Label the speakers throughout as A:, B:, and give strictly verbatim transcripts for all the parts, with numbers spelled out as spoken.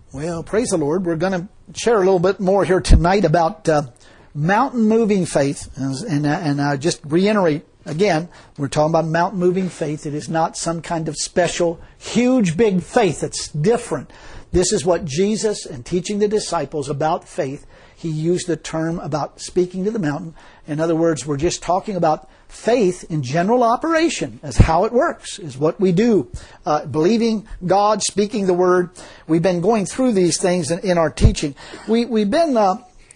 A: Well, praise the Lord. We're going to share a little bit more here tonight about uh, mountain-moving faith. And, and, and I just reiterate again, we're talking about mountain-moving faith. It is not some kind of special, huge, big faith. It's different. This is what Jesus, in teaching the disciples about faith, He used the term about speaking to the mountain. In other words, we're just talking about faith in general operation as how it works, is what we do. Uh, believing God, speaking the Word. We've been going through these things in, in our teaching. We, we've been, uh,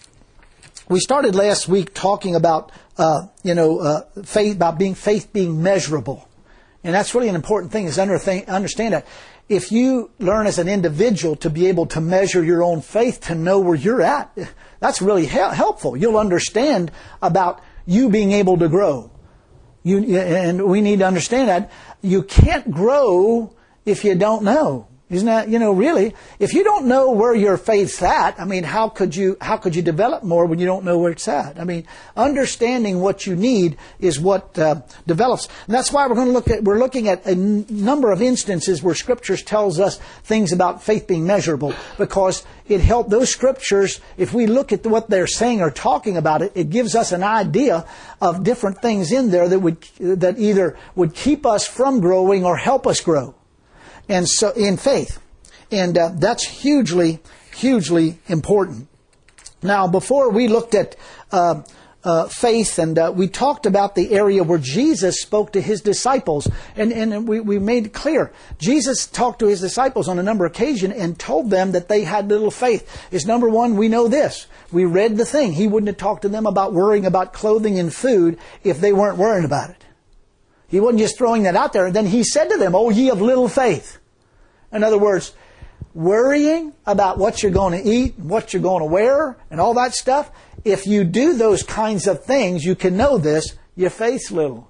A: we started last week talking about, uh, you know, uh, faith, about being faith being measurable. And that's really an important thing, is under, understand that. If you learn as an individual to be able to measure your own faith, to know where you're at, that's really he- helpful. You'll understand about you being able to grow. You, and we need to understand that you can't grow if you don't know. Isn't that, you know, really, if you don't know where your faith's at, I mean, how could you, how could you develop more when you don't know where it's at? I mean, understanding what you need is what uh, develops. And that's why we're going to look at, we're looking at a n- number of instances where Scriptures tells us things about faith being measurable, because it helped those Scriptures, if we look at what they're saying or talking about it, it gives us an idea of different things in there that would, that either would keep us from growing or help us grow. And so, in faith. And uh, that's hugely, hugely important. Now, before we looked at uh, uh, faith, and uh, we talked about the area where Jesus spoke to His disciples. And, and we, we made it clear. Jesus talked to His disciples on a number of occasions and told them that they had little faith. Is number one, we know this. We read the thing. He wouldn't have talked to them about worrying about clothing and food if they weren't worrying about it. He wasn't just throwing that out there. And then He said to them, "O ye of little faith." In other words, worrying about what you're going to eat, what you're going to wear, and all that stuff, if you do those kinds of things, you can know this, your faith's little.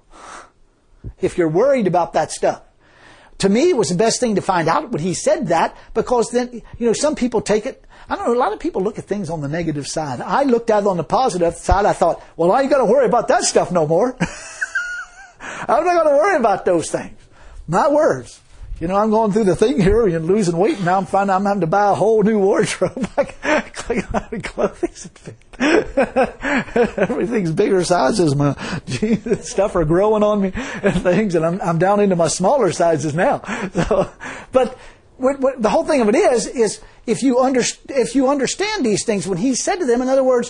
A: If you're worried about that stuff. To me, it was the best thing to find out when He said that, because then, you know, some people take it, I don't know, a lot of people look at things on the negative side. I looked at it on the positive side. I thought, well, I ain't going to worry about that stuff no more. I'm not going to worry about those things. My words. You know, I'm going through the thing here and losing weight, and now I'm finding I'm having to buy a whole new wardrobe. Clothing's fit. Everything's bigger sizes. My jeans, stuff are growing on me and things, and I'm, I'm down into my smaller sizes now. So, but what, what, the whole thing of it is, is if you under, if you understand these things, when He said to them, in other words,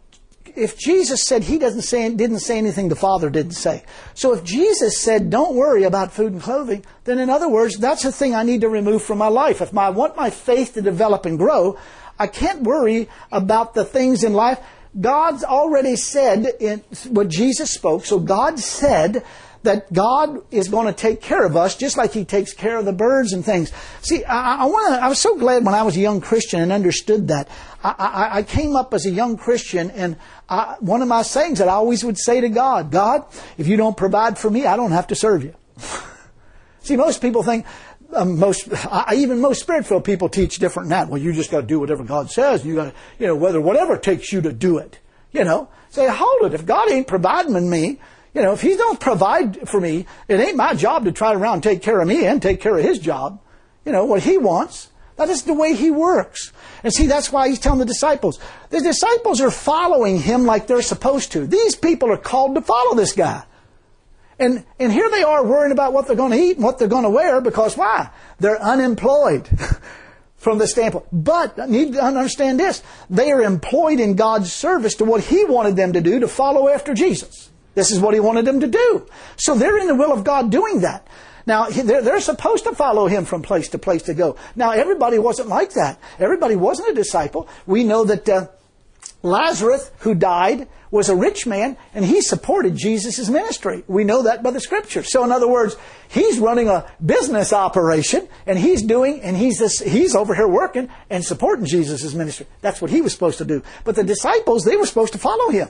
A: if Jesus said He doesn't say, didn't say anything the Father didn't say. So if Jesus said, don't worry about food and clothing, then in other words, that's a thing I need to remove from my life. If I want my faith to develop and grow, I can't worry about the things in life. God's already said in what Jesus spoke. So God said that God is going to take care of us just like He takes care of the birds and things. See, I, I want to, I was so glad when I was a young Christian and understood that. I, I, I came up as a young Christian, and I, one of my sayings that I always would say to God, God, if you don't provide for me, I don't have to serve you. See, most people think, um, most, I, even most Spirit-filled people teach different than that. Well, you just got to do whatever God says. You got to, you know, whether whatever it takes you to do it. You know, say, hold it. If God ain't providing me, you know, if He don't provide for me, it ain't my job to try around and take care of me and take care of His job. You know, what He wants. That is the way He works. And see, that's why He's telling the disciples. The disciples are following Him like they're supposed to. These people are called to follow this guy. And, and here they are worrying about what they're going to eat and what they're going to wear, because why? They're unemployed from the standpoint. But I need to understand this. They are employed in God's service to what He wanted them to do, to follow after Jesus. This is what He wanted them to do. So they're in the will of God doing that. Now, they're, they're supposed to follow Him from place to place to go. Now, everybody wasn't like that. Everybody wasn't a disciple. We know that uh, Lazarus, who died, was a rich man, and he supported Jesus' ministry. We know that by the Scripture. So, in other words, he's running a business operation, and he's doing, and he's this, he's over here working and supporting Jesus' ministry. That's what he was supposed to do. But the disciples, they were supposed to follow Him.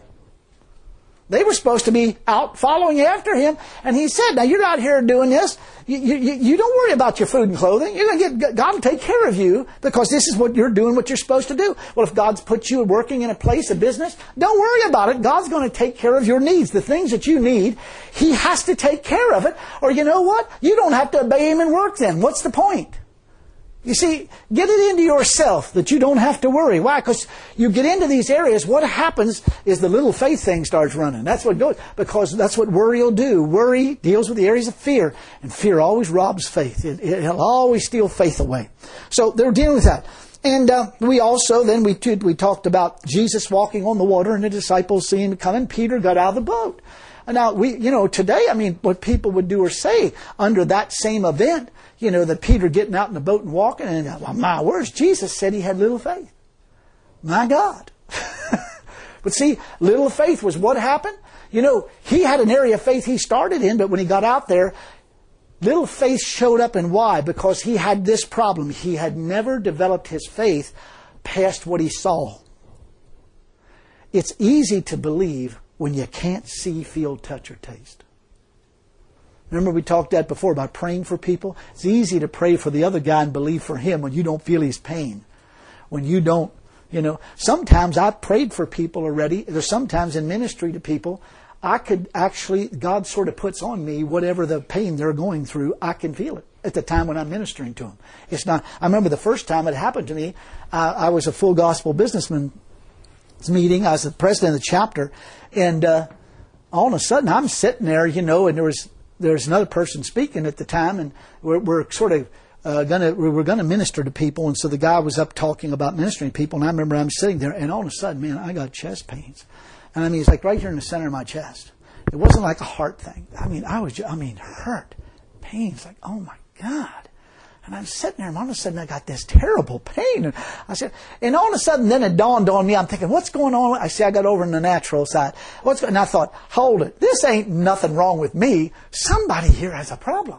A: They were supposed to be out following after Him. And He said, now you're out here doing this. You, you, you don't worry about your food and clothing. You're going to get, God will take care of you, because this is what you're doing, what you're supposed to do. Well, if God's put you working in a place of business, don't worry about it. God's going to take care of your needs. The things that you need, He has to take care of it. Or you know what? You don't have to obey Him and work then. What's the point? You see, get it into yourself that you don't have to worry. Why? Because you get into these areas, what happens is the little faith thing starts running. That's what goes, because that's what worry will do. Worry deals with the areas of fear, and fear always robs faith. It, it'll always steal faith away. So they're dealing with that. And uh, we also, then we we talked about Jesus walking on the water and the disciples seeing him coming. Peter got out of the boat. And now, we, you know, today, I mean, what people would do or say under that same event, you know, that Peter getting out in the boat and walking, and well, my words, Jesus said he had little faith. My God. But see, little faith was what happened. You know, he had an area of faith he started in, but when he got out there, little faith showed up. And why? Because he had this problem. He had never developed his faith past what he saw. It's easy to believe when you can't see, feel, touch, or taste. Remember we talked that before about praying for people? It's easy to pray for the other guy and believe for him when you don't feel his pain. When you don't, you know. Sometimes I've prayed for people already. There's sometimes in ministry to people, I could actually, God sort of puts on me whatever the pain they're going through, I can feel it at the time when I'm ministering to them. It's not, I remember the first time it happened to me, uh, I was a full gospel businessman meeting. I was the president of the chapter, and uh, all of a sudden I'm sitting there, you know, and there was there was another person speaking at the time, and we're, we're sort of uh, gonna we were gonna minister to people, and so the guy was up talking about ministering to people, and I remember I'm sitting there, and all of a sudden, man, I got chest pains, and I mean it's like right here in the center of my chest. It wasn't like a heart thing. I mean I was just, I mean hurt, pains, like oh my God. And I'm sitting there, and all of a sudden I got this terrible pain. And I said, and all of a sudden then it dawned on me, I'm thinking, what's going on? I see I got over on the natural side. What's going? And I thought, hold it. This ain't nothing wrong with me. Somebody here has a problem.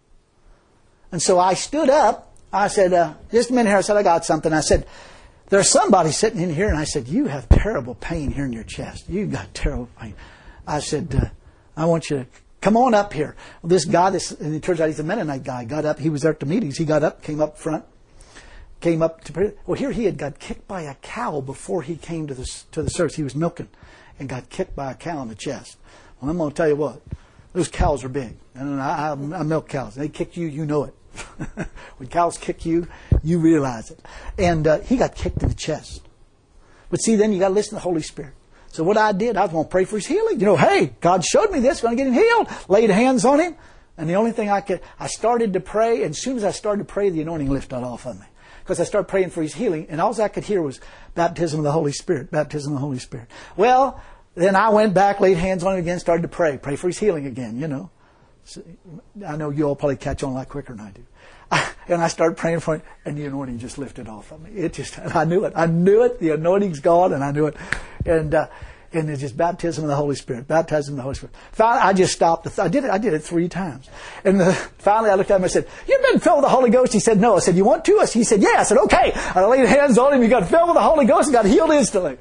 A: And so I stood up. I said, uh, just a minute here. I said, I got something. I said, there's somebody sitting in here. And I said, you have terrible pain here in your chest. You've got terrible pain. I said, uh, I want you to come on up here. Well, this guy, this, and it turns out he's a Mennonite guy, got up. He was there at the meetings. He got up, came up front, came up to, well, here he had got kicked by a cow before he came to the, to the service. He was milking and got kicked by a cow in the chest. Well, I'm going to tell you what, those cows are big. And I, I, I milk cows. They kick you, you know it. When cows kick you, you realize it. And uh, he got kicked in the chest. But see, then you got to listen to the Holy Spirit. So what I did, I was going to pray for his healing. You know, hey, God showed me this, going to get him healed. Laid hands on him. And the only thing I could, I started to pray. And as soon as I started to pray, the anointing lifted off of me. Because I started praying for his healing. And all I could hear was baptism of the Holy Spirit, baptism of the Holy Spirit. Well, then I went back, laid hands on him again, started to pray. Pray for his healing again, you know. So, I know you all probably catch on a lot quicker than I do. And I started praying for it, and the anointing just lifted off of me. It just, I knew it. I knew it. The anointing's gone, and I knew it. And uh, and it's just baptism of the Holy Spirit, baptism of the Holy Spirit. Finally, I just stopped. I did it. I did it three times. And the, finally, I looked at him and I said, "You've been filled with the Holy Ghost." He said, "No." I said, "You want to?" He said, "Yeah." I said, "Okay." And I laid hands on him. He got filled with the Holy Ghost and got healed instantly.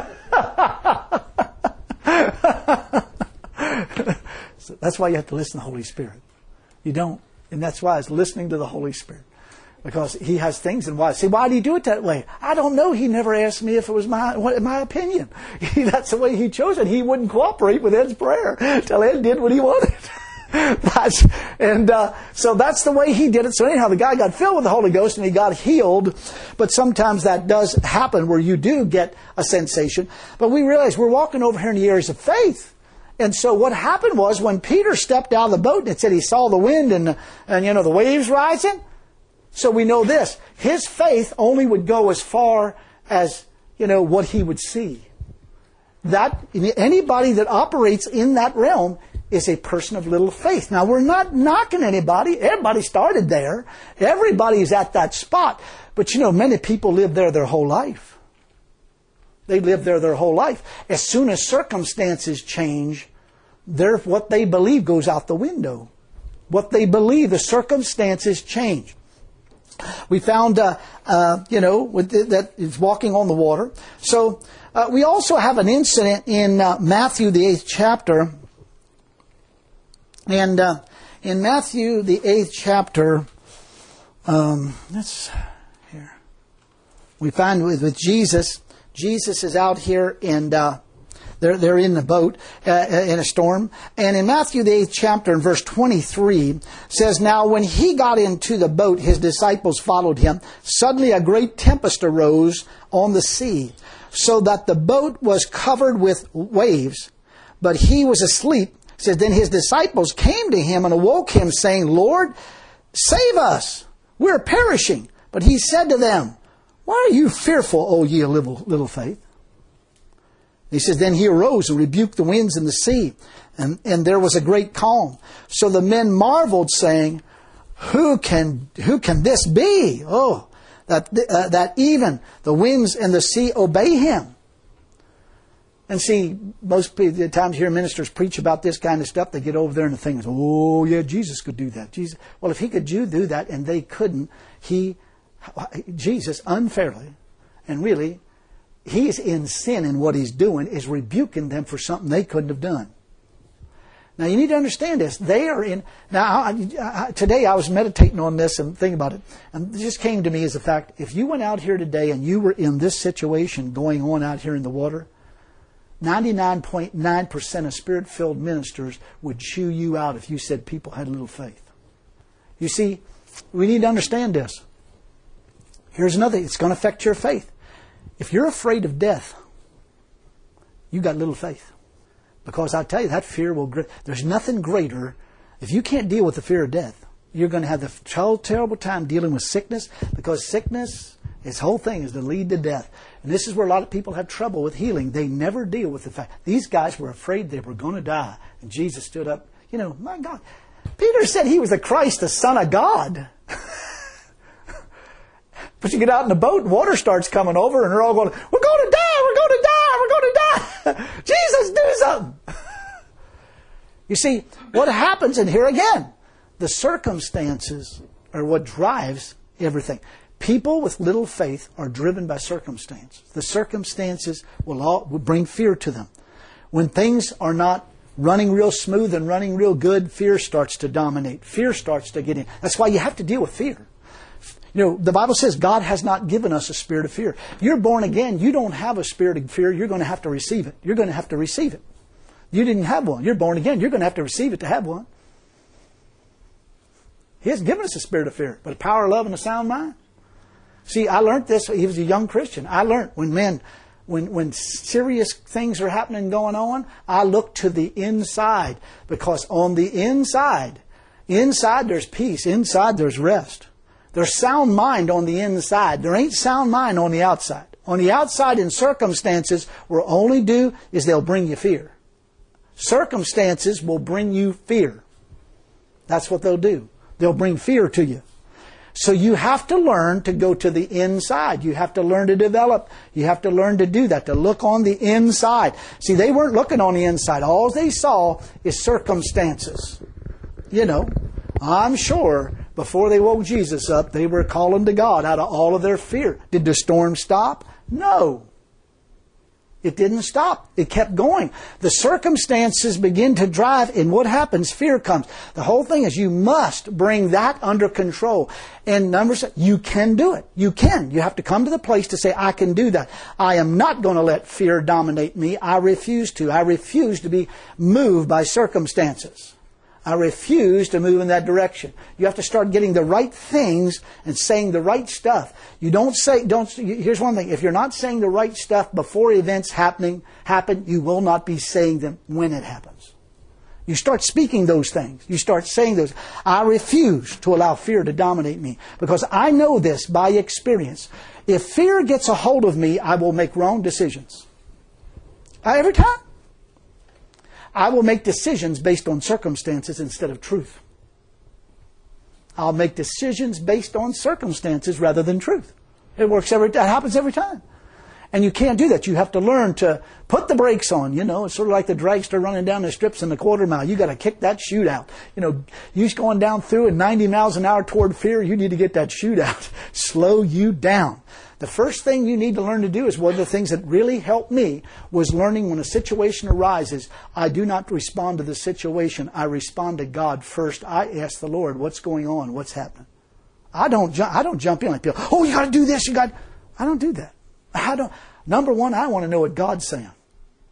A: So that's why you have to listen to the Holy Spirit. You don't. And that's why it's listening to the Holy Spirit. Because He has things and why. See, why do He do it that way? I don't know. He never asked me if it was my my opinion. He, that's the way He chose it. He wouldn't cooperate with Ed's prayer till Ed did what he wanted. that's, and uh, so that's the way He did it. So anyhow, the guy got filled with the Holy Ghost and he got healed. But sometimes that does happen where you do get a sensation. But we realize we're walking over here in the areas of faith. And so what happened was when Peter stepped out of the boat and it said he saw the wind and, and you know, the waves rising. So we know this. His faith only would go as far as, you know, what he would see. That, anybody that operates in that realm is a person of little faith. Now, we're not knocking anybody. Everybody started there. Everybody's at that spot. But, you know, many people live there their whole life. They live there their whole life. As soon as circumstances change, their, what they believe goes out the window. What they believe, the circumstances change. We found, uh, uh, you know, with the, that it's walking on the water. So uh, we also have an incident in uh, Matthew, the eighth chapter. And uh, in Matthew, the eighth chapter, um, let's here. We find with, with Jesus, Jesus is out here, and uh, They're, they're in the boat uh, in a storm. And in Matthew, the eighth chapter, in verse twenty-three, says, "Now when he got into the boat, his disciples followed him. Suddenly a great tempest arose on the sea, so that the boat was covered with waves. But he was asleep." It says, "Then his disciples came to him and awoke him, saying, 'Lord, save us. We're perishing.' But he said to them, 'Why are you fearful, O ye of little, little faith?' He says, "Then he arose and rebuked the winds and the sea, and, and there was a great calm. So the men marveled, saying, 'Who can who can this be? Oh, that uh, that even the winds and the sea obey him.'" And see, most people, the times you hear ministers preach about this kind of stuff, they get over there and the thing is, "Oh yeah, Jesus could do that." Jesus, well, if he could do that and they couldn't, he, Jesus, unfairly, and really, he's in sin in what he's doing, is rebuking them for something they couldn't have done. Now you need to understand this. They are in, now I, I, today I was meditating on this and thinking about it. And it just came to me as a fact, if you went out here today and you were in this situation going on out here in the water, ninety-nine point nine percent of Spirit-filled ministers would chew you out if you said people had little faith. You see, we need to understand this. Here's another, it's going to affect your faith. If you're afraid of death, you got little faith. Because I tell you, that fear will, there's nothing greater. If you can't deal with the fear of death, you're going to have the terrible time dealing with sickness, because sickness, its whole thing is to lead to death. And this is where a lot of people have trouble with healing. They never deal with the fact. These guys were afraid they were going to die. And Jesus stood up. You know, my God. Peter said he was the Christ, the Son of God. But you get out in the boat and water starts coming over and they're all going, "We're going to die, we're going to die, we're going to die. Jesus, do something." You see, what happens, and here again, the circumstances are what drives everything. People with little faith are driven by circumstances. The circumstances will, all, will bring fear to them. When things are not running real smooth and running real good, fear starts to dominate. Fear starts to get in. That's why you have to deal with fear. You know, the Bible says God has not given us a spirit of fear. You're born again. You don't have a spirit of fear. You're going to have to receive it. You're going to have to receive it. You didn't have one. You're born again. You're going to have to receive it to have one. He hasn't given us a spirit of fear, but a power, love, and a sound mind. See, I learned this. He was a young Christian. I learned when men, when when serious things are happening, going on, I look to the inside, because on the inside, inside there's peace. Inside there's rest. There's sound mind on the inside. There ain't sound mind on the outside. On the outside, in circumstances, will only do is they'll bring you fear. Circumstances will bring you fear. That's what they'll do. They'll bring fear to you. So you have to learn to go to the inside. You have to learn to develop. You have to learn to do that, to look on the inside. See, they weren't looking on the inside. All they saw is circumstances. You know, I'm sure before they woke Jesus up, they were calling to God out of all of their fear. Did the storm stop? No. It didn't stop. It kept going. The circumstances begin to drive, and what happens? Fear comes. The whole thing is you must bring that under control. And numbers, you can do it. You can. You have to come to the place to say, I can do that. I am not going to let fear dominate me. I refuse to. I refuse to be moved by circumstances. I refuse to move in that direction. You have to start getting the right things and saying the right stuff. You don't say, don't, here's one thing. If you're not saying the right stuff before events happening, happen, you will not be saying them when it happens. You start speaking those things. You start saying those. I refuse to allow fear to dominate me, because I know this by experience. If fear gets a hold of me, I will make wrong decisions. Every time. I will make decisions based on circumstances instead of truth. I'll make decisions based on circumstances rather than truth. It works every, that happens every time. And you can't do that. You have to learn to put the brakes on. You know, it's sort of like the dragster running down the strips in the quarter mile. You got to kick that chute out. You know, you're going down through at ninety miles an hour toward fear. You need to get that chute out. Slow you down. The first thing you need to learn to do is one of the things that really helped me was learning when a situation arises, I do not respond to the situation. I respond to God first. I ask the Lord, what's going on? What's happening? I don't, ju- I don't jump in like people, oh, you got to do this. You got. I don't do that. I don't. Number one, I want to know what God's saying.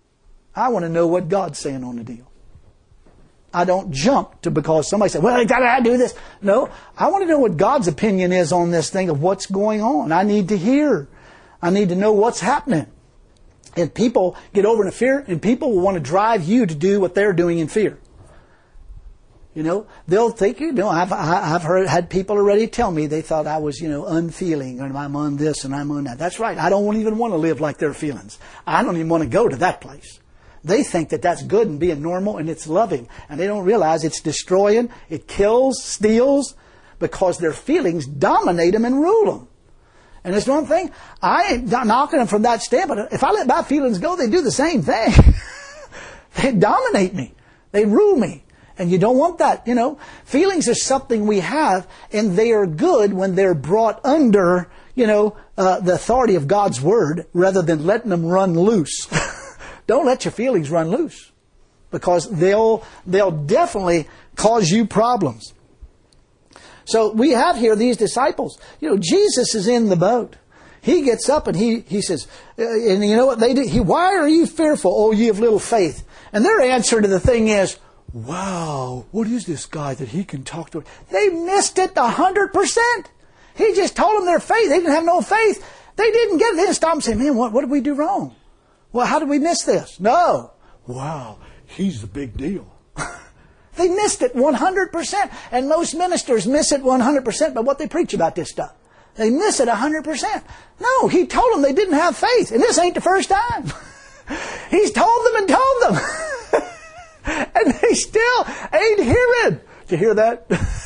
A: I want to know what God's saying on the deal. I don't jump to because somebody said, well, I gotta do this. No, I want to know what God's opinion is on this thing of what's going on. I need to hear. I need to know what's happening. And people get over into fear, and people will want to drive you to do what they're doing in fear. You know, they'll think, you know, I've, I've heard, had people already tell me they thought I was, you know, unfeeling, and I'm on this and I'm on that. That's right. I don't even want to live like their feelings. I don't even want to go to that place. They think that that's good and being normal and it's loving. And they don't realize it's destroying, it kills, steals, because their feelings dominate them and rule them. And it's one thing, I ain't knocking them from that standpoint. If I let my feelings go, they do the same thing. They dominate me. They rule me. And you don't want that, you know. Feelings are something we have, and they are good when they're brought under, you know, uh, the authority of God's Word, rather than letting them run loose. Don't let your feelings run loose, because they'll they'll definitely cause you problems. So we have here these disciples. You know, Jesus is in the boat. He gets up and he he says, uh, and you know what they do? He, why are you fearful, O ye of little faith? And their answer to the thing is, wow, what is this guy that he can talk to? They missed it a hundred percent. He just told them their faith. They didn't have no faith. They didn't get it. They didn't stop and say, man, what, what did we do wrong? Well, how did we miss this? No. Wow, he's the big deal. They missed it one hundred percent. And most ministers miss it one hundred percent by what they preach about this stuff. They miss it one hundred percent. No, he told them they didn't have faith. And this ain't the first time. He's told them and told them. And they still ain't hearing. Did you hear that?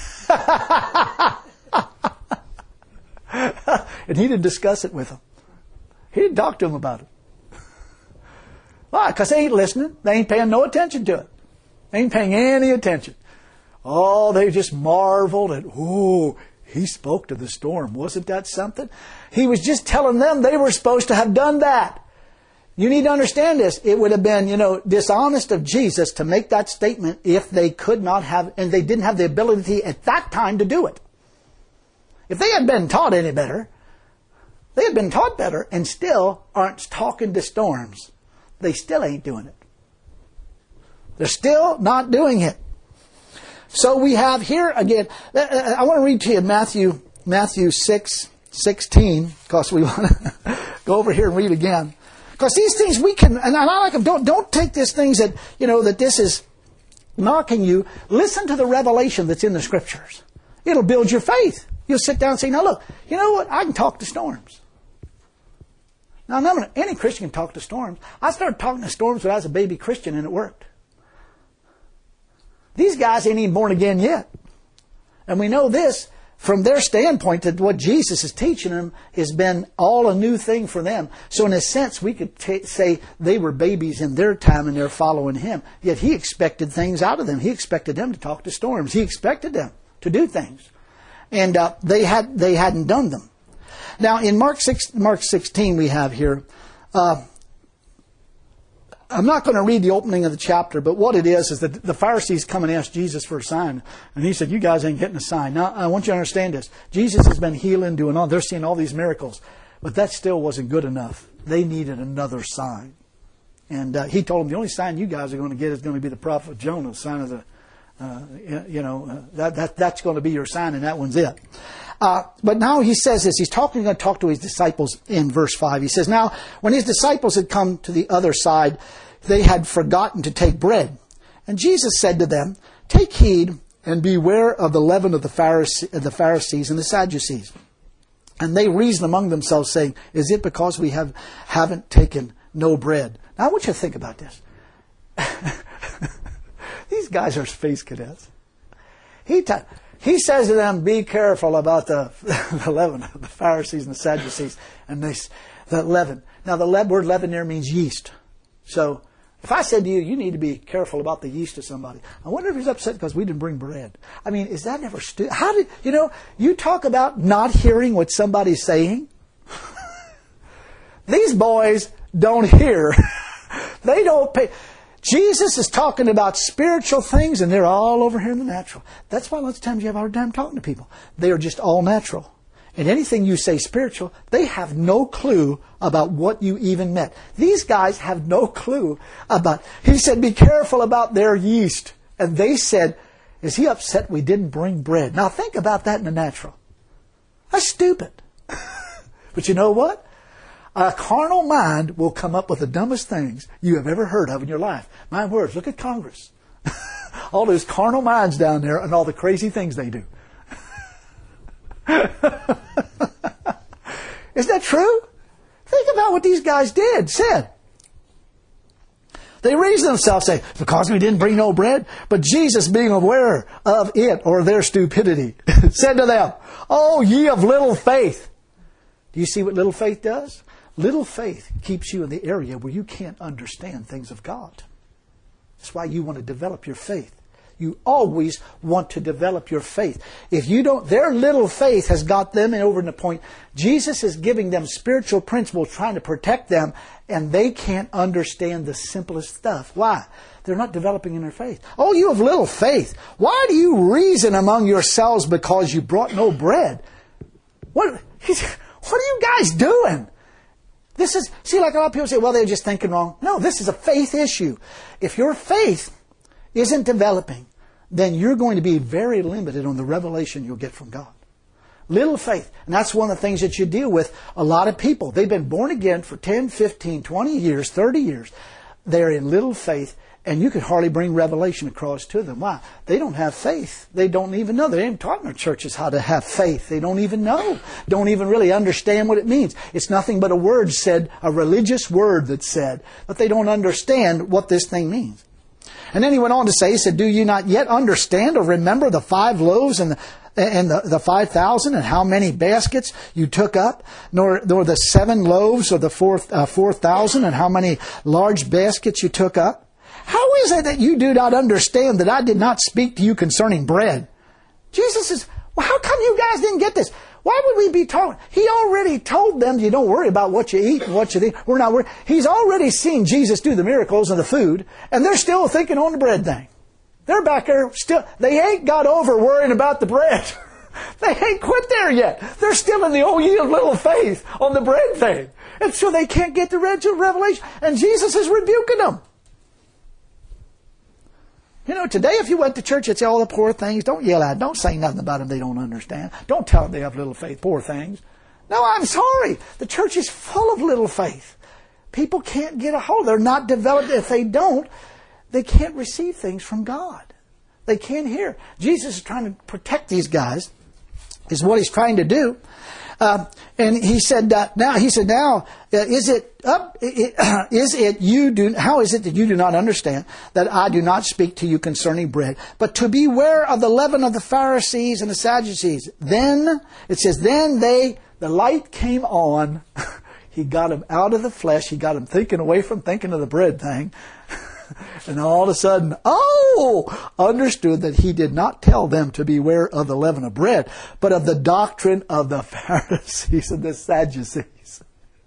A: And he didn't discuss it with them. He didn't talk to them about it. Why? Because they ain't listening. They ain't paying no attention to it. They ain't paying any attention. Oh, they just marveled at, oh, he spoke to the storm. Wasn't that something? He was just telling them they were supposed to have done that. You need to understand this. It would have been, you know, dishonest of Jesus to make that statement if they could not have, and they didn't have the ability at that time to do it. If they had been taught any better, they had been taught better and still aren't talking to storms. They still ain't doing it. They're still not doing it. So we have here again, I want to read to you Matthew, Matthew six, sixteen, because we want to go over here and read again. Because these things we can, and I like them, don't, don't take these things that, you know, that this is knocking you. Listen to the revelation that's in the Scriptures. It'll build your faith. You'll sit down and say, now look, you know what? I can talk to storms. Now, none, any Christian can talk to storms. I started talking to storms when I was a baby Christian, and it worked. These guys ain't even born again yet. And we know this from their standpoint, that what Jesus is teaching them has been all a new thing for them. So in a sense, we could t- say they were babies in their time and they're following Him. Yet He expected things out of them. He expected them to talk to storms. He expected them to do things. And uh, they had they hadn't done them. Now, in Mark six, Mark sixteen, we have here, uh, I'm not going to read the opening of the chapter, but what it is is that the Pharisees come and ask Jesus for a sign. And He said, you guys ain't getting a sign. Now, I want you to understand this. Jesus has been healing, doing all, they're seeing all these miracles. But that still wasn't good enough. They needed another sign. And uh, He told them, the only sign you guys are going to get is going to be the prophet Jonah, the sign of the, uh, you know, uh, that, that that's going to be your sign, and that one's it. Uh, but now He says this. He's talking, going to talk to His disciples in verse five. He says, now, when His disciples had come to the other side, they had forgotten to take bread. And Jesus said to them, take heed and beware of the leaven of the Pharisees, the Pharisees and the Sadducees. And they reasoned among themselves, saying, is it because we have, haven't taken no bread? Now I want you to think about this. These guys are space cadets. He ta- He says to them, be careful about the, the leaven of the Pharisees and the Sadducees. And they, the leaven. Now the le- word leaven there means yeast. So if I said to you, you need to be careful about the yeast of somebody, I wonder if he's upset because we didn't bring bread. I mean, is that ever stu- How did, you know, you talk about not hearing what somebody's saying. These boys don't hear. They don't pay. Jesus is talking about spiritual things, and they're all over here in the natural. That's why lots of times you have a hard time talking to people. They are just all natural. And anything you say spiritual, they have no clue about what you even meant. These guys have no clue about... He said, be careful about their yeast. And they said, is he upset we didn't bring bread? Now think about that in the natural. That's stupid. But you know what? A carnal mind will come up with the dumbest things you have ever heard of in your life. My words, look at Congress. All those carnal minds down there and all the crazy things they do. Isn't that true? Think about what these guys did, said. They raised themselves, say, because we didn't bring no bread. But Jesus, being aware of it, or their stupidity, said to them, oh, ye of little faith. Do you see what little faith does? Little faith keeps you in the area where you can't understand things of God. That's why you want to develop your faith. You always want to develop your faith. If you don't, their little faith has got them over in the point. Jesus is giving them spiritual principles, trying to protect them, and they can't understand the simplest stuff. Why? They're not developing in their faith. Oh, you have little faith. Why do you reason among yourselves because you brought no bread? What, what are you guys doing? This is, see, like a lot of people say, well, they're just thinking wrong. No, this is a faith issue. If your faith isn't developing, then you're going to be very limited on the revelation you'll get from God. Little faith. And that's one of the things that you deal with. A lot of people, they've been born again for ten, fifteen, twenty years, thirty years. They're in little faith, and you could hardly bring revelation across to them. Why? They don't have faith. They don't even know. They ain't taught in their churches how to have faith. They don't even know. Don't even really understand what it means. It's nothing but a word said, a religious word that's said, but they don't understand what this thing means. And then he went on to say, he said, do you not yet understand or remember the five loaves and the, and the, the five thousand and how many baskets you took up? Nor, nor the seven loaves or the four, uh, four thousand and how many large baskets you took up? How is it that you do not understand that I did not speak to you concerning bread? Jesus says, well, how come you guys didn't get this? Why would we be talking? He already told them, you don't worry about what you eat and what you think. We're not worried. He's already seen Jesus do the miracles and the food, and they're still thinking on the bread thing. They're back there still. They ain't got over worrying about the bread. They ain't quit there yet. They're still in the old ye of little faith on the bread thing. And so they can't get the revelation. And Jesus is rebuking them. You know, today if you went to church, it's all the poor things. Don't yell at them. Don't say nothing about them they don't understand. Don't tell them they have little faith. Poor things. No, I'm sorry. The church is full of little faith. People can't get a hold. They're not developed. If they don't, they can't receive things from God. They can't hear. Jesus is trying to protect these guys, is what he's trying to do. Uh, and he said, uh, now, he said, now, uh, is it up, it, uh, is it you do, how is it that you do not understand that I do not speak to you concerning bread, but to beware of the leaven of the Pharisees and the Sadducees? Then, it says, then they, the light came on. He got them out of the flesh. He got them thinking away from thinking of the bread thing. And all of a sudden, oh, understood that he did not tell them to beware of the leaven of bread, but of the doctrine of the Pharisees and the Sadducees.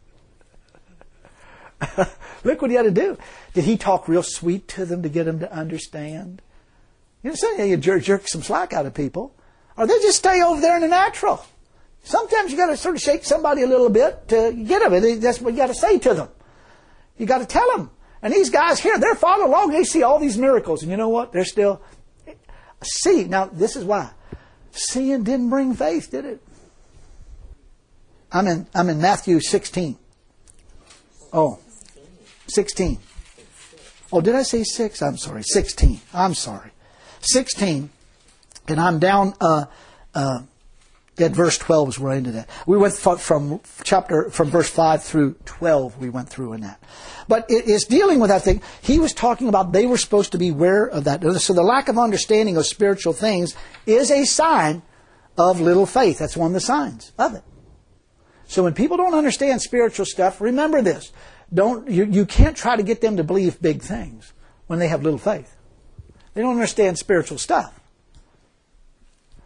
A: Look what he had to do. Did he talk real sweet to them to get them to understand? You know, so you jerk, jerk some slack out of people, or they just stay over there in the natural. Sometimes you got to sort of shake somebody a little bit to get them. That's what you got to say to them. You got to tell them. And these guys here, they're following along. They see all these miracles. And you know what? They're still... See, now this is why. Seeing didn't bring faith, did it? I'm in, I'm in Matthew sixteen. Oh, sixteen. Oh, did I say six? I'm sorry. sixteen. I'm sorry. sixteen. And I'm down... Uh, uh, At verse twelve is where I ended at. We went from chapter, from verse five through twelve, we went through in that. But it is dealing with that thing. He was talking about they were supposed to be aware of that. So the lack of understanding of spiritual things is a sign of little faith. That's one of the signs of it. So when people don't understand spiritual stuff, remember this. Don't, you, you can't try to get them to believe big things when they have little faith. They don't understand spiritual stuff.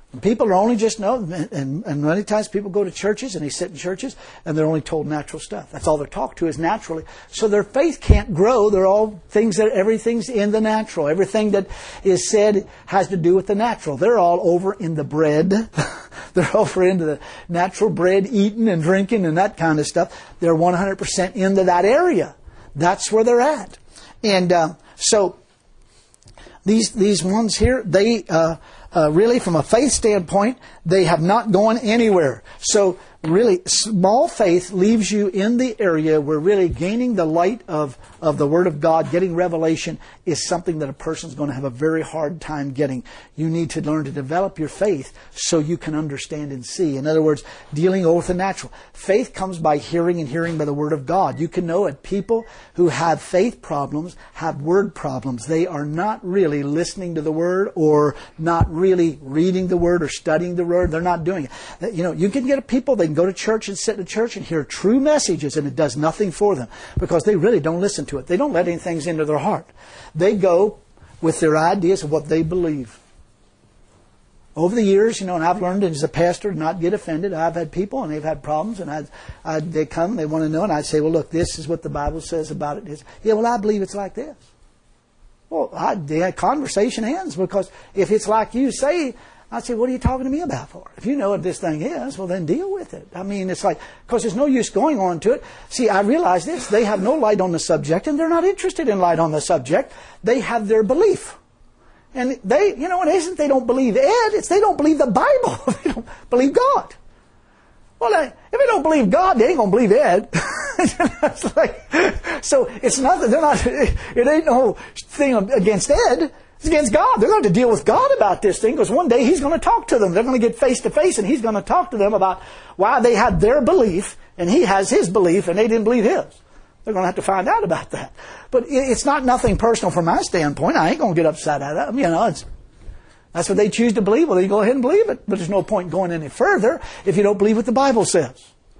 A: People are only just know, and, and many times people go to churches and they sit in churches and they're only told natural stuff. That's all they're talked to is naturally. So their faith can't grow. They're all things that everything's in the natural. Everything that is said has to do with the natural. They're all over in the bread. They're over into the natural bread, eating and drinking and that kind of stuff. They're one hundred percent into that area. That's where they're at. And uh, so these these ones here, they... Uh, Uh, really, from a faith standpoint, they have not gone anywhere. So, really, small faith leaves you in the area where really gaining the light of, of the Word of God, getting revelation, is something that a person's going to have a very hard time getting. You need to learn to develop your faith so you can understand and see. In other words, dealing with the natural. Faith comes by hearing and hearing by the Word of God. You can know it. People who have faith problems have word problems. They are not really listening to the Word or not really reading the Word or studying the Word. They're not doing it. You know, you can get people, they can go to church and sit in a church and hear true messages and it does nothing for them because they really don't listen to it. They don't let anything into their heart. They go with their ideas of what they believe. Over the years, you know, and I've learned as a pastor to not get offended. I've had people and they've had problems and I'd, I'd, they come and they want to know and I'd say, well, look, this is what the Bible says about it. It's, yeah, well, I believe it's like this. Well, I, the conversation ends because if it's like you say, I'd say, what are you talking to me about for? If you know what this thing is, well, then deal with it. I mean, it's like, because there's no use going on to it. See, I realize this. They have no light on the subject, and they're not interested in light on the subject. They have their belief. And they, you know, it isn't they don't believe Ed, it's they don't believe the Bible. They don't believe God. Well, if they don't believe God, they ain't going to believe Ed. It's like, so it's not that they're not, it ain't no thing against Ed. It's against God. They're going to deal with God about this thing because one day He's going to talk to them. They're going to get face to face and He's going to talk to them about why they had their belief and He has His belief and they didn't believe His. They're going to have to find out about that. But it's not nothing personal from my standpoint. I ain't going to get upset at them. You know, it's, that's what they choose to believe. Well, you go ahead and believe it. But there's no point going any further if you don't believe what the Bible says.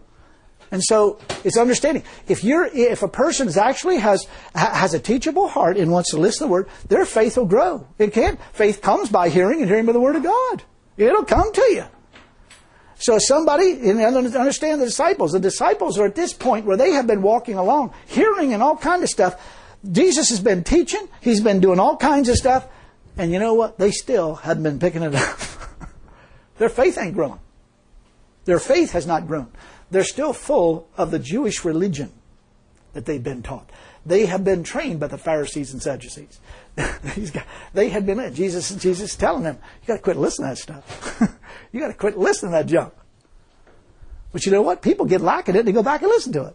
A: And so it's understanding. If you're, if a person is actually has has a teachable heart and wants to listen to the Word, their faith will grow. It can. Faith comes by hearing and hearing by the Word of God. It'll come to you. So somebody, and understand the disciples. The disciples are at this point where they have been walking along, hearing and all kinds of stuff. Jesus has been teaching. He's been doing all kinds of stuff. And you know what? They still hadn't been picking it up. Their faith ain't growing. Their faith has not grown. They're still full of the Jewish religion that they've been taught. They have been trained by the Pharisees and Sadducees. They had been, Jesus Jesus is telling them, you got to quit listening to that stuff. You got to quit listening to that junk. But you know what? People get liking it, they go back and listen to it.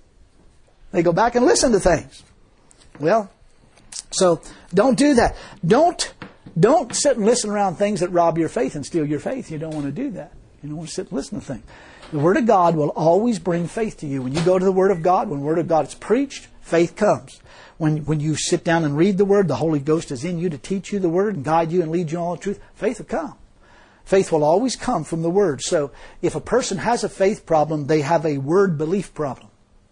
A: They go back and listen to things. Well, so don't do that. Don't, don't sit and listen around things that rob your faith and steal your faith. You don't want to do that. You don't want to sit and listen to things. The Word of God will always bring faith to you. When you go to the Word of God, when the Word of God is preached, faith comes. When when you sit down and read the Word, the Holy Ghost is in you to teach you the Word and guide you and lead you in all the truth. Faith will come. Faith will always come from the Word. So if a person has a faith problem, they have a Word belief problem.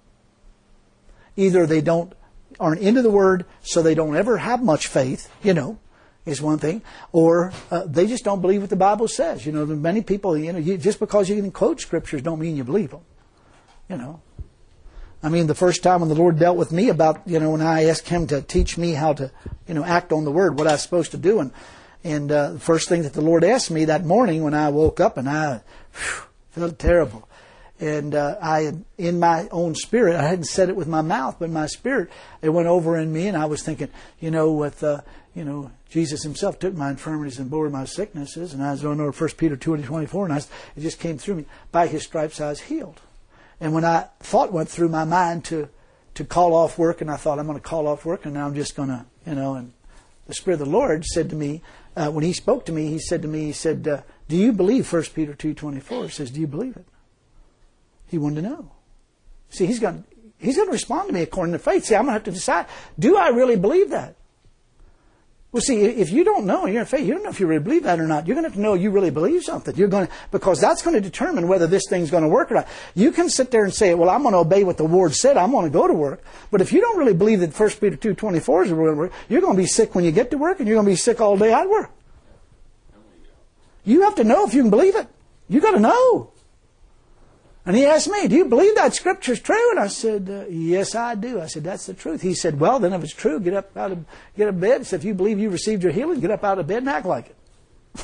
A: Either they don't aren't into the Word, so they don't ever have much faith, you know, is one thing, or uh, they just don't believe what the Bible says. You know, many people, you know, you, just because you can quote scriptures don't mean you believe them. You know, I mean, the first time when the Lord dealt with me about, you know, when I asked Him to teach me how to, you know, act on the Word, what I was supposed to do, and and uh, the first thing that the Lord asked me that morning when I woke up, and I whew, felt terrible. And uh, I, had, in my own spirit, I hadn't said it with my mouth, but in my spirit, it went over in me, and I was thinking, you know, with, uh, you know, Jesus Himself took my infirmities and bore my sicknesses, and I was going over First Peter two and twenty-four, and I, it just came through me. By His stripes I was healed. And when I thought went through my mind to to call off work, and I thought I'm going to call off work, and now I'm just going to, you know, and the Spirit of the Lord said to me, uh, when He spoke to me, He said to me, He said, uh, do you believe First Peter two twenty-four? He says, do you believe it? He wanted to know. See, he's going, he's going to respond to me according to faith. See, I'm going to have to decide, do I really believe that? Well, see, if you don't know, you're in faith, you don't know if you really believe that or not. You're going to have to know you really believe something. You're going to, because that's going to determine whether this thing's going to work or not. You can sit there and say, well, I'm going to obey what the Word said. I'm going to go to work. But if you don't really believe that First Peter two twenty-four is going to work, you're going to be sick when you get to work, and you're going to be sick all day at work. You have to know if you can believe it. You got to know. And he asked me, do you believe that Scripture's true? And I said, uh, yes, I do. I said, that's the truth. He said, well, then if it's true, get up out of get out of bed. He said, if you believe you received your healing, get up out of bed and act like it.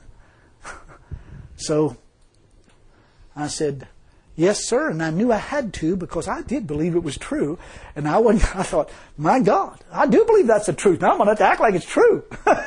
A: So I said, yes, sir. And I knew I had to because I did believe it was true. And I went, I thought, my God, I do believe that's the truth. Now I'm going to have to act like it's true.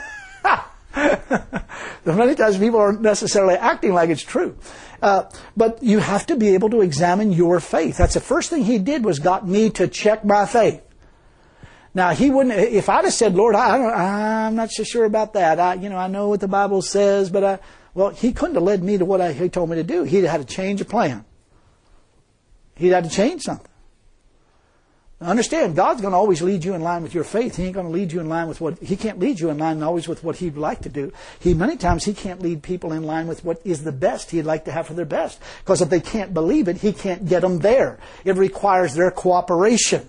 A: Many times people aren't necessarily acting like it's true. Uh, but you have to be able to examine your faith. That's the first thing he did, was got me to check my faith. Now, he wouldn't, if I'd have said, Lord, I don't, I'm not so sure about that. I, you know, I know what the Bible says, but I, well, he couldn't have led me to what I, he told me to do. He'd had to change a plan. He'd had to change something. Understand, God's going to always lead you in line with your faith. He ain't going to lead you in line with what, He can't lead you in line always with what He'd like to do. He, many times, He can't lead people in line with what is the best He'd like to have for their best. Because if they can't believe it, He can't get them there. It requires their cooperation.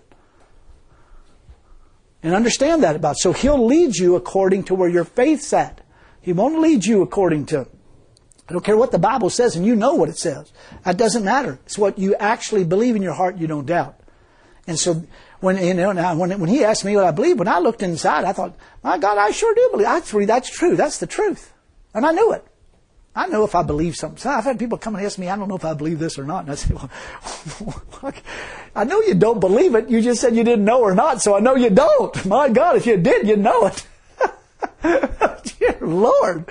A: And understand that about it. So He'll lead you according to where your faith's at. He won't lead you according to, I don't care what the Bible says, and you know what it says. That doesn't matter. It's what you actually believe in your heart, you don't doubt. And so when you know now when when he asked me what I believe, when I looked inside, I thought, my God, I sure do believe. Actually, that's true. That's the truth. And I knew it. I know if I believe something. So I've had people come and ask me, I don't know if I believe this or not. And I say, well, I know you don't believe it. You just said you didn't know or not, so I know you don't. My God, if you did, you'd know it. Dear Lord.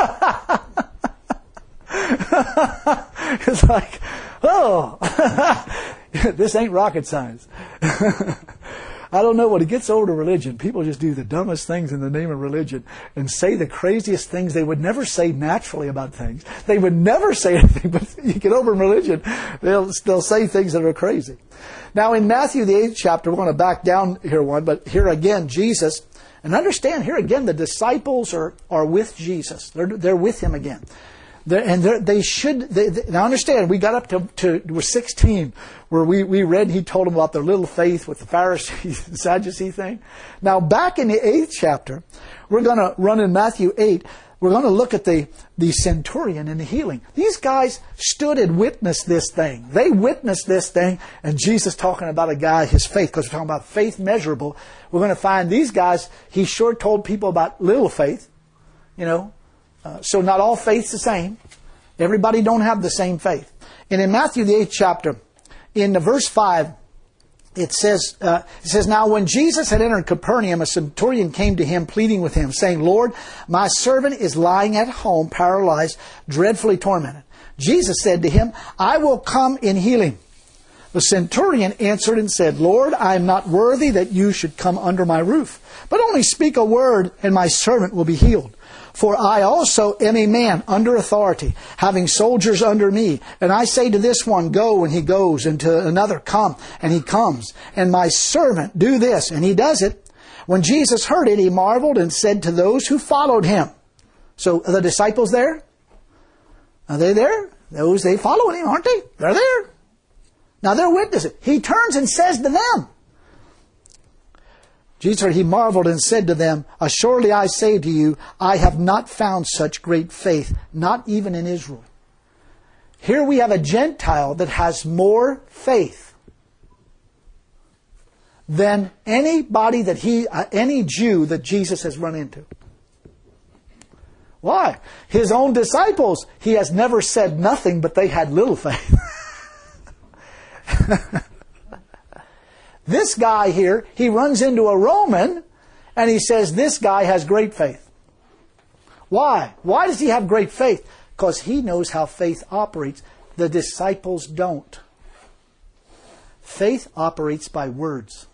A: It's like, oh, this ain't rocket science. I don't know. When it gets over to religion, people just do the dumbest things in the name of religion and say the craziest things they would never say naturally about things. They would never say anything, but you get over in religion, they'll, they'll say things that are crazy. Now in Matthew the eighth chapter, we're going to back down here one, but here again, Jesus, and understand here again, the disciples are, are with Jesus. They're, they're with Him again. They're, and they're, they should, they, they, now understand, we got up to, to we're sixteen, where we, we read, he told them about their little faith with the Pharisees and Sadducee thing. Now back in the eighth chapter, we're going to run in Matthew eight, we're going to look at the, the centurion and the healing. These guys stood and witnessed this thing. They witnessed this thing, and Jesus talking about a guy, his faith, because we're talking about faith measurable. We're going to find these guys, he sure told people about little faith, you know. Uh, so not all faith's the same. Everybody don't have the same faith. And in Matthew the eighth chapter, in the verse five, it says, uh, it says, now when Jesus had entered Capernaum, a centurion came to him, pleading with him, saying, Lord, my servant is lying at home, paralyzed, dreadfully tormented. Jesus said to him, I will come and heal him. The centurion answered and said, Lord, I am not worthy that you should come under my roof, but only speak a word, and my servant will be healed. For I also am a man under authority, having soldiers under me. And I say to this one, go, and he goes, and to another, come, and he comes. And my servant, do this, and he does it. When Jesus heard it, he marveled and said to those who followed him. So are the disciples there? Are they there? Those, they follow him, aren't they? They're there. Now they're witnesses. He turns and says to them, Jesus, he marveled and said to them, assuredly I say to you, I have not found such great faith, not even in Israel. Here we have a Gentile that has more faith than anybody that he, uh, any Jew that Jesus has run into. Why? His own disciples, he has never said nothing, but they had little faith. This guy here, he runs into a Roman and he says, this guy has great faith. Why? Why does he have great faith? Because he knows how faith operates. The disciples don't. Faith operates by words.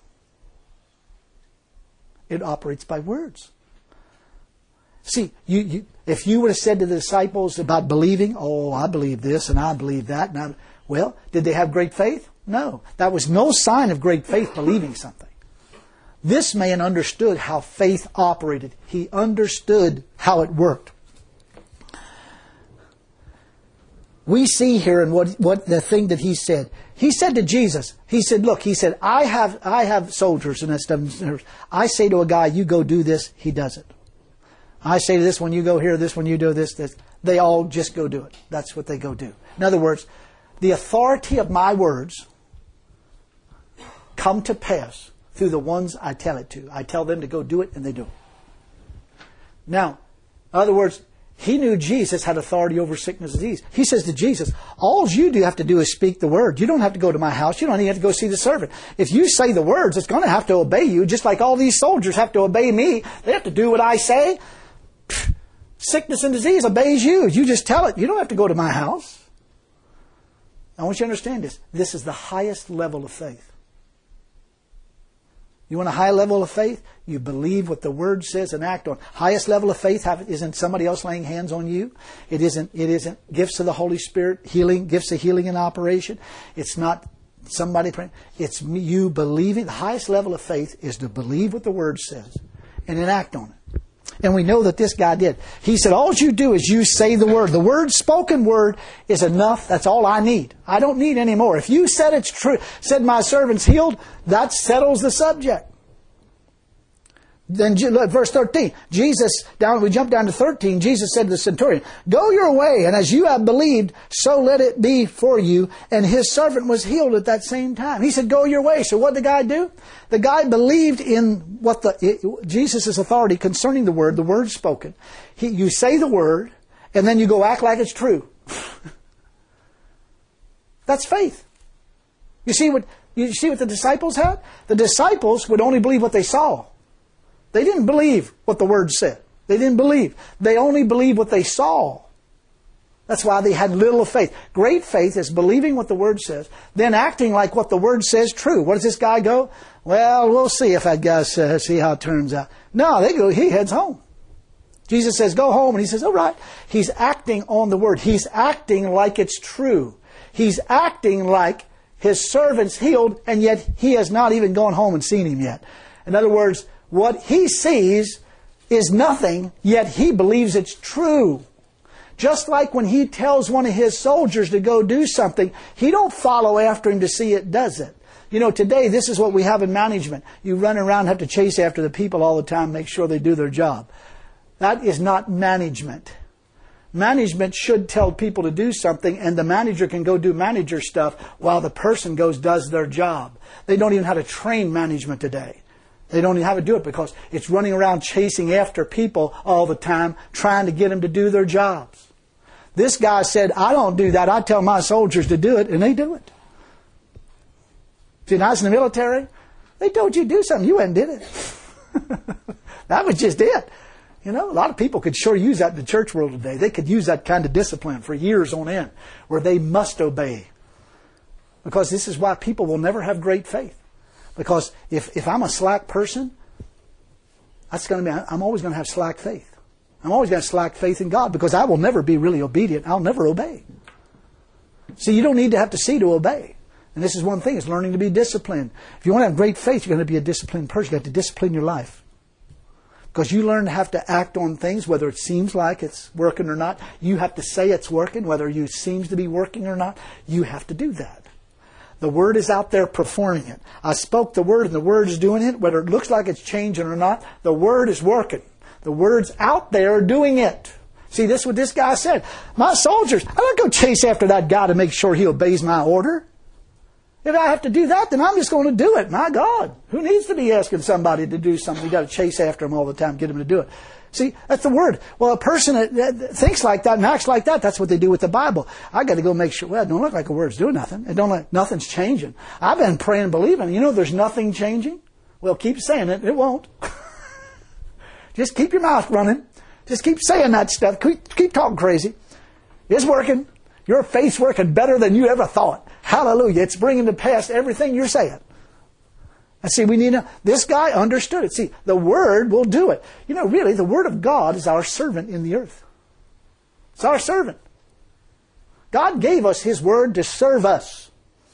A: It operates by words. See, you, you, if you would have said to the disciples about believing, oh, I believe this and I believe that, and I, well, did they have great faith? No. That was no sign of great faith, believing something. This man understood how faith operated. He understood how it worked. We see here in what, what the thing that he said. He said to Jesus, he said, look, he said, I have I have soldiers and that stuff. I say to a guy, you go do this, he does it. I say this when you go here, this when you do this, this. They all just go do it. That's what they go do. In other words, the authority of my words come to pass through the ones I tell it to. I tell them to go do it, and they do it. Now, in other words, he knew Jesus had authority over sickness and disease. He says to Jesus, all you do have to do is speak the word. You don't have to go to my house. You don't even have to go see the servant. If you say the words, it's going to have to obey you, just like all these soldiers have to obey me. They have to do what I say. Pfft, sickness and disease obeys you. You just tell it. You don't have to go to my house. I want you to understand this. This is the highest level of faith. You want a high level of faith? You believe what the Word says and act on. Highest level of faith isn't somebody else laying hands on you. It isn't, it isn't gifts of the Holy Spirit, healing, gifts of healing in operation. It's not somebody praying. It's you believing. The highest level of faith is to believe what the Word says and then act on it. And we know that this guy did. He said, all you do is you say the word. The word, spoken word, is enough. That's all I need. I don't need any more. If you said it's true, said my servant's healed, that settles the subject. Then look, verse thirteen, Jesus, down, we jump down to thirteen, Jesus said to the centurion, go your way, and as you have believed, so let it be for you. And his servant was healed at that same time. He said, go your way. So what did the guy do? The guy believed in what the Jesus' authority concerning the word, the word spoken. He, you say the word, and then you go act like it's true. That's faith. You see what you see what the disciples had? The disciples would only believe what they saw. They didn't believe what the Word said. They didn't believe. They only believed what they saw. That's why they had little of faith. Great faith is believing what the Word says, then acting like what the Word says true. What does this guy go? Well, we'll see if that guy says, see how it turns out. No, they go, he heads home. Jesus says, go home. And he says, all right. He's acting on the Word. He's acting like it's true. He's acting like his servant's healed, and yet he has not even gone home and seen him yet. In other words, what he sees is nothing, yet he believes it's true. Just like when he tells one of his soldiers to go do something, he don't follow after him to see it does it. You know, today this is what we have in management. You run around and have to chase after the people all the time, make sure they do their job. That is not management. Management should tell people to do something, and the manager can go do manager stuff while the person goes does their job. They don't even know how to train management today. They don't even have to do it because it's running around chasing after people all the time, trying to get them to do their jobs. This guy said, I don't do that. I tell my soldiers to do it, and they do it. See, when I was in the military, they told you to do something. You went and did it. That was just it. You know, a lot of people could sure use that in the church world today. They could use that kind of discipline for years on end, where they must obey. Because this is why people will never have great faith. Because if, if I'm a slack person, that's going to be, I'm always going to have slack faith. I'm always going to have slack faith in God because I will never be really obedient. I'll never obey. See, you don't need to have to see to obey. And this is one thing, is learning to be disciplined. If you want to have great faith, you're going to be a disciplined person. You have to discipline your life. Because you learn to have to act on things, whether it seems like it's working or not. You have to say it's working, whether it seems to be working or not. You have to do that. The Word is out there performing it. I spoke the Word and the Word is doing it. Whether it looks like it's changing or not, the Word is working. The Word's out there doing it. See, this is what this guy said. My soldiers, I'm not going to chase after that guy to make sure he obeys my order. If I have to do that, then I'm just going to do it. My God, who needs to be asking somebody to do something? You've got to chase after them all the time, get them to do it. See, that's the Word. Well, a person that, that thinks like that and acts like that, that's what they do with the Bible. I got to go make sure, well, it don't look like the Word's doing nothing. It don't look, nothing's changing. I've been praying and believing. You know there's nothing changing? Well, keep saying it. It won't. Just keep your mouth running. Just keep saying that stuff. Keep, keep talking crazy. It's working. Your faith's working better than you ever thought. Hallelujah. It's bringing to pass everything you're saying. And see, we need to, this guy understood it. See, the Word will do it. You know, really, the Word of God is our servant in the earth. It's our servant. God gave us His Word to serve us.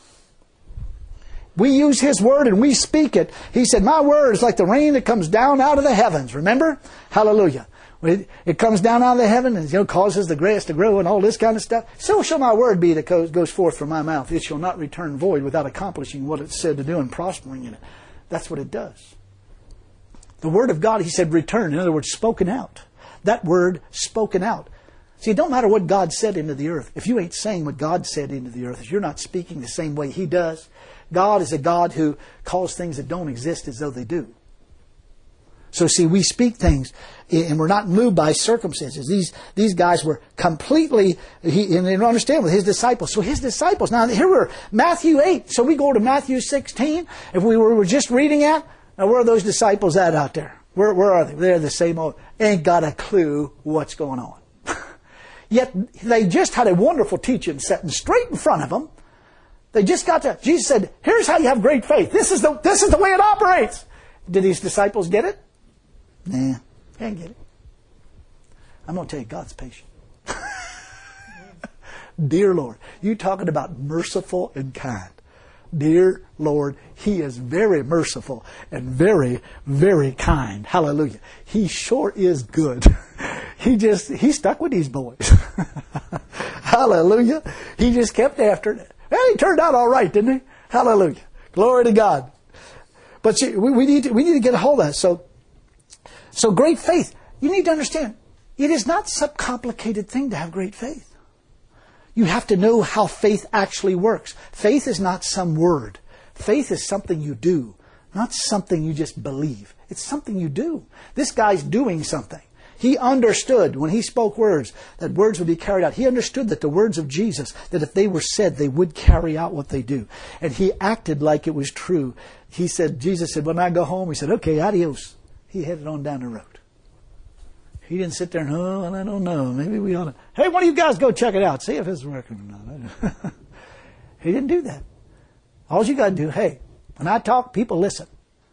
A: We use His Word and we speak it. He said, my Word is like the rain that comes down out of the heavens. Remember? Hallelujah. It, it comes down out of the heaven and, you know, causes the grass to grow and all this kind of stuff. So shall my word be that goes forth from my mouth. It shall not return void without accomplishing what it's said to do and prospering in it. That's what it does. The Word of God, He said, return. In other words, spoken out. That word spoken out. See, it don't matter what God said into the earth. If you ain't saying what God said into the earth, if you're not speaking the same way He does, God is a God who calls things that don't exist as though they do. So see, we speak things and we're not moved by circumstances. These these guys were completely, he, and they don't understand with His disciples. So His disciples, now here we're Matthew eight. So we go to Matthew sixteen. If we were, were just reading that, now where are those disciples at out there? Where, where are they? They're the same old, ain't got a clue what's going on. Yet they just had a wonderful teaching sitting straight in front of them. They just got to, Jesus said, here's how you have great faith. This is the, this is the way it operates. Did these disciples get it? Nah, they didn't get it. I'm going to tell you, God's patient. Dear Lord, you talking about merciful and kind. Dear Lord, He is very merciful and very, very kind. Hallelujah. He sure is good. He just, he stuck with these boys. Hallelujah. He just kept after it. Well, he turned out all right, didn't he? Hallelujah. Glory to God. But see, we, we need to, we need to get a hold of that. So, so great faith. You need to understand, it is not some complicated thing to have great faith. You have to know how faith actually works. Faith is not some word. Faith is something you do, not something you just believe. It's something you do. This guy's doing something. He understood when he spoke words that words would be carried out. He understood that the words of Jesus, that if they were said, they would carry out what they do. And he acted like it was true. He said, Jesus said, when I go home, he said, okay, adios. He headed on down the road. He didn't sit there and, oh, well, I don't know. Maybe we ought to. Hey, one of you guys go check it out. See if it's working or not. He didn't do that. All you got to do, hey, when I talk, people listen.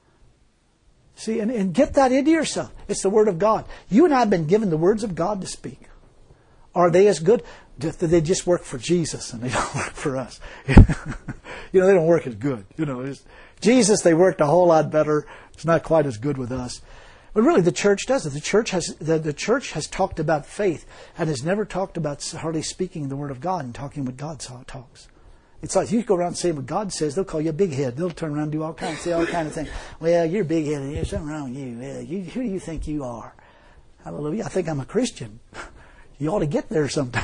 A: See, and, and get that into yourself. It's the Word of God. You and I have been given the words of God to speak. Are they as good? Do they just work for Jesus and they don't work for us? You know, they don't work as good. You know, it's, Jesus, they worked a whole lot better. It's not quite as good with us. But really, the church does it. The church has the, the church has talked about faith and has never talked about hardly speaking the Word of God and talking what God talks. It's like you go around saying what God says, they'll call you a big head. They'll turn around and do all kinds, say all kinds of things. Well, you're big headed. There's something wrong with you. Well, you. Who do you think you are? Hallelujah. I think I'm a Christian. You ought to get there sometime.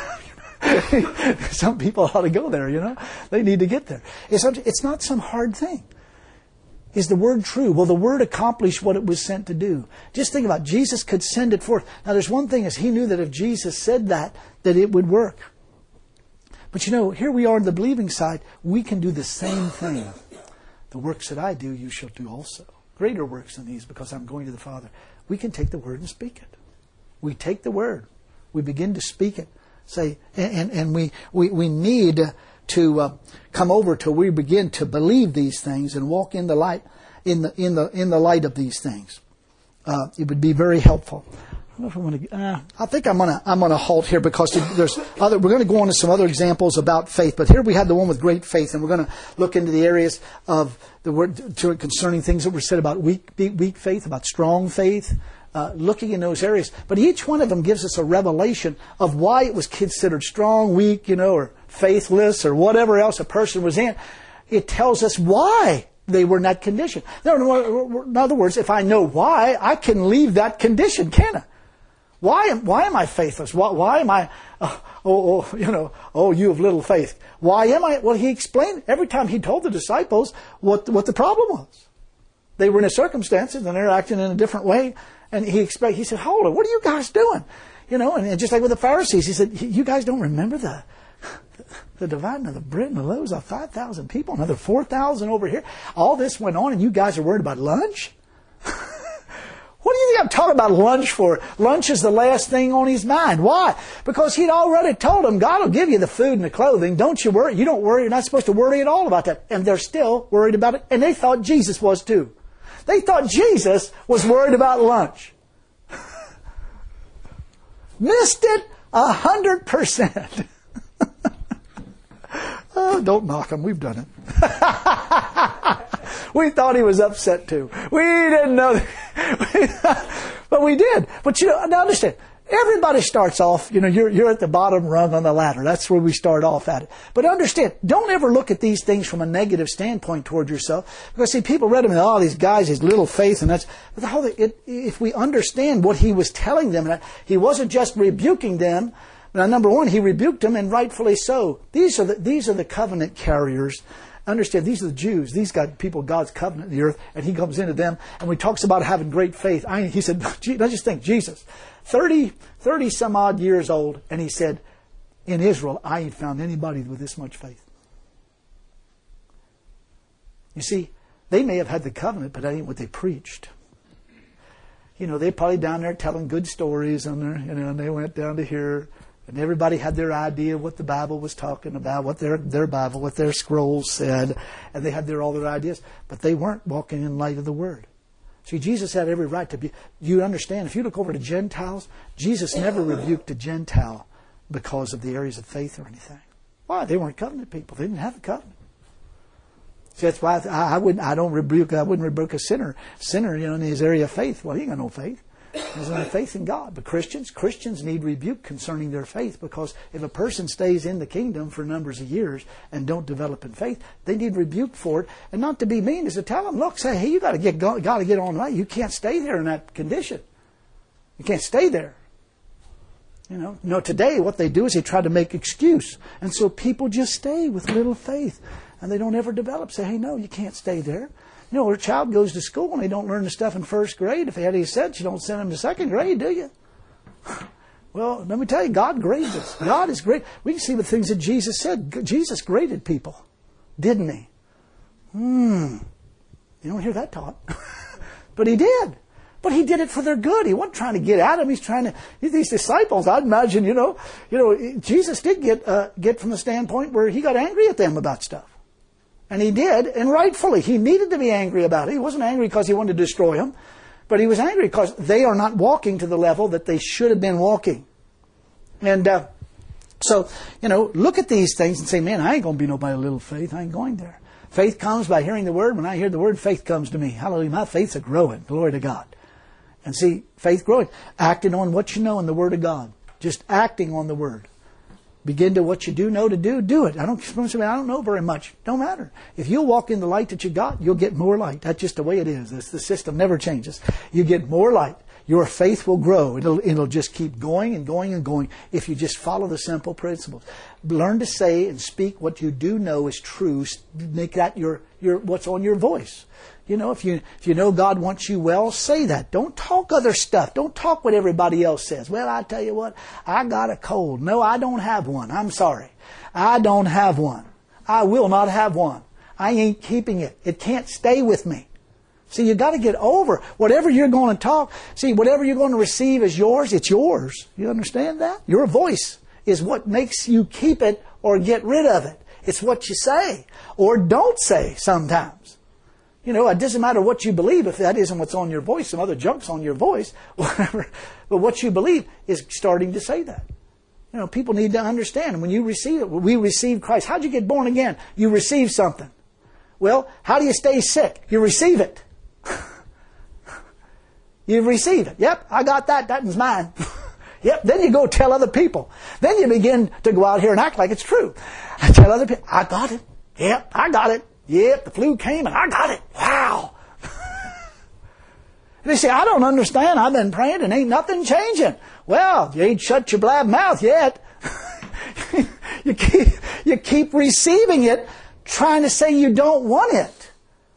A: Some people ought to go there, you know. They need to get there. It's, it's not some hard thing. Is the Word true? Will the Word accomplish what it was sent to do? Just think about it. Jesus could send it forth. Now there's one thing is He knew that if Jesus said that, that it would work. But you know, here we are on the believing side. We can do the same thing. The works that I do, you shall do also. Greater works than these, because I'm going to the Father. We can take the Word and speak it. We take the Word. We begin to speak it. Say, and, and we, we, we need to uh, come over till we begin to believe these things and walk in the light, in the in the in the light of these things. Uh, it would be very helpful. I don't know if I want to. Uh, I think I'm gonna I'm gonna halt here because there's other. We're going to go on to some other examples about faith, but here we have the one with great faith, and we're going to look into the areas of the word to, concerning things that were said about weak weak faith, about strong faith. Uh, looking in those areas. But each one of them gives us a revelation of why it was considered strong, weak, you know, or faithless, or whatever else a person was in. It tells us why they were in that condition. In other words, if I know why, I can leave that condition, can I? Why am, why am I faithless? Why, why am I, uh, oh, oh, you know, oh, you have little faith. Why am I? Well, He explained every time He told the disciples what, what the problem was. They were in a circumstances and they're acting in a different way. And he expect, he said, hold on, what are you guys doing? You know, and just like with the Pharisees, he said, you guys don't remember the the dividing of the bread and the loaves of five thousand people, another four thousand over here. All this went on and you guys are worried about lunch? What do you think I'm talking about lunch for? Lunch is the last thing on his mind. Why? Because he'd already told them, God will give you the food and the clothing. Don't you worry. You don't worry. You're not supposed to worry at all about that. And they're still worried about it. And they thought Jesus was too. They thought Jesus was worried about lunch. Missed it a hundred percent. Oh, don't knock him. We've done it. We thought he was upset too. We didn't know that. But we did. But you know, now understand, Everybody starts off, you know, you're, you're at the bottom rung on the ladder. That's where we start off at it. But understand, don't ever look at these things from a negative standpoint toward yourself. Because see, people read them and, oh, these guys, his little faith, and that's, but the whole, it, if we understand what he was telling them, and he wasn't just rebuking them. Now, number one, he rebuked them, and rightfully so. These are the, these are the covenant carriers. Understand, these are the Jews. These got people, God's covenant in the earth, and he comes into them, and when he talks about having great faith, I, he said, let's just think, Jesus, thirty, thirty some odd years old, and he said, in Israel, I ain't found anybody with this much faith. You see, they may have had the covenant, but that ain't what they preached. You know, they're probably down there telling good stories, and, you know, and they went down to here. And everybody had their idea of what the Bible was talking about, what their their Bible, what their scrolls said, and they had their all their ideas. But they weren't walking in light of the Word. See, Jesus had every right to be. You understand, if you look over to Gentiles, Jesus never rebuked a Gentile because of the areas of faith or anything. Why? They weren't covenant people. They didn't have a covenant. See, that's why I, I wouldn't. I don't rebuke. I wouldn't rebuke a sinner. Sinner, you know, in his area of faith. Well, he ain't got no faith. There's no faith in God. But Christians, Christians need rebuke concerning their faith, because if a person stays in the kingdom for numbers of years and don't develop in faith, they need rebuke for it. And not to be mean is to tell them, look, say, hey, you got to get got to get on right. You can't stay there in that condition. You can't stay there. You know, no. Today, what they do is they try to make excuse, and so people just stay with little faith, and they don't ever develop. Say, hey, no, you can't stay there. You know, a child goes to school and they don't learn the stuff in first grade. If they had any sense, you don't send them to second grade, do you? Well, let me tell you, God grades us. God is great. We can see the things that Jesus said. Jesus graded people, didn't he? Hmm. You don't hear that taught. But he did. But he did it for their good. He wasn't trying to get at them. He's trying to. These disciples, I'd imagine, you know, you know, Jesus did get uh, get from the standpoint where he got angry at them about stuff. And he did, and rightfully. He needed to be angry about it. He wasn't angry because he wanted to destroy them, but he was angry because they are not walking to the level that they should have been walking. And uh, so, you know, look at these things and say, man, I ain't going to be nobody of little faith. I ain't going there. Faith comes by hearing the Word. When I hear the Word, faith comes to me. Hallelujah. My faith's a growing. Glory to God. And see, faith growing. Acting on what you know in the Word of God. Just acting on the Word. Begin to what you do know to do, do it. I don't, I don't know very much. Don't matter. If you'll walk in the light that you got, you'll get more light. That's just the way it is. It's, the system never changes. You get more light. Your faith will grow. It'll, it'll just keep going and going and going if you just follow the simple principles. Learn to say and speak what you do know is true. Make that your, your what's on your voice. You know, if you if you know God wants you well, say that. Don't talk other stuff. Don't talk what everybody else says. Well, I tell you what, I got a cold. No, I don't have one. I'm sorry. I don't have one. I will not have one. I ain't keeping it. It can't stay with me. See, you got to get over whatever you're going to talk. See, whatever you're going to receive as yours, it's yours. You understand that? Your voice is what makes you keep it or get rid of it. It's what you say or don't say sometimes. You know, it doesn't matter what you believe if that isn't what's on your voice. Some other junk's on your voice, whatever. But what you believe is starting to say that. You know, people need to understand. When you receive it, we receive Christ. How'd you get born again? You receive something. Well, how do you stay sick? You receive it. You receive it. Yep, I got that. That one's mine. Yep, then you go tell other people. Then you begin to go out here and act like it's true. I tell other people, I got it. Yep, I got it. Yep, the flu came and I got it. Wow. They say, I don't understand. I've been praying and ain't nothing changing. Well, you ain't shut your blab mouth yet. you keep, you keep receiving it, trying to say you don't want it.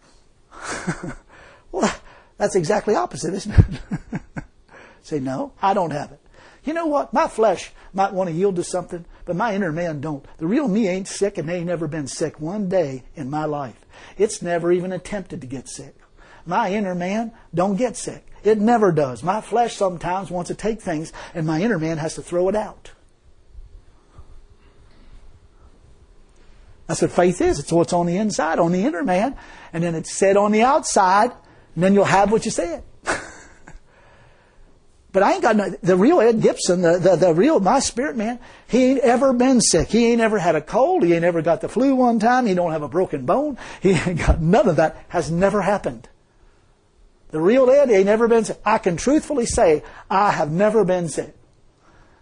A: Well, that's exactly opposite, isn't it? Say, no, I don't have it. You know what? My flesh might want to yield to something, but my inner man don't. The real me ain't sick, and they ain't never been sick one day in my life. It's never even attempted to get sick. My inner man don't get sick. It never does. My flesh sometimes wants to take things, and my inner man has to throw it out. That's what faith is. It's what's on the inside, on the inner man, and then it's said on the outside, and then you'll have what you said. But I ain't got no, the real Ed Gibson, the, the, the real, my spirit man, he ain't ever been sick. He ain't ever had a cold. He ain't ever got the flu one time. He don't have a broken bone. He ain't got none of that. Has never happened. The real Ed ain't never been sick. I can truthfully say, I have never been sick.